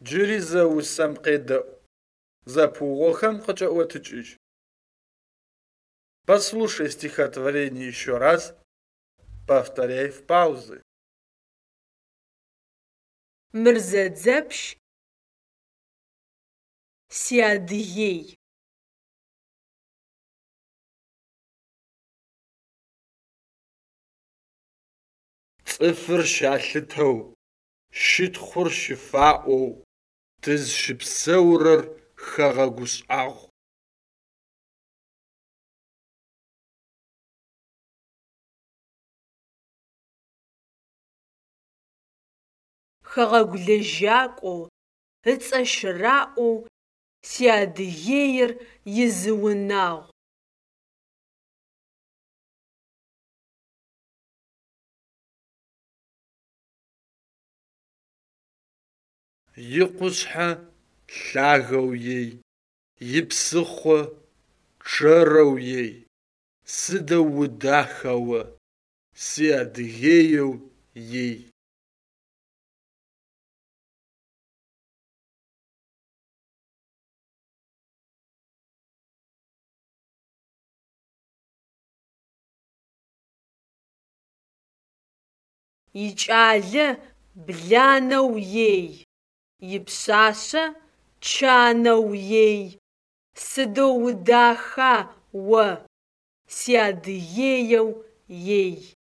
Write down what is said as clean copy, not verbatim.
Джыри зэусэм къедэӏу, зэпыугъохэм къыкӏэӏотыкӏыжь. Послушай стихотворение еще раз, повторяй в паузы. Мырзэдзэпщ сиадыгъей. Цӏыфыр щалъытэу, щытхъур щыфаӏоу, тызщыпсэурэр хэгъэгушӏагъу. Хэгъэгу лэжьакӏоу, ыцӏэ щыраӏоу сиадыгъейр изыунагъу. Икъушъхьэ лъагэу ей, ипсыхъо чъэрэу ей, сыдэу удаха о сиадыгъееу ей. Икӏалэ бланэу ей, ипшъашъэ чанэу ей, сыдэу удаха о сиадыгъееу ей.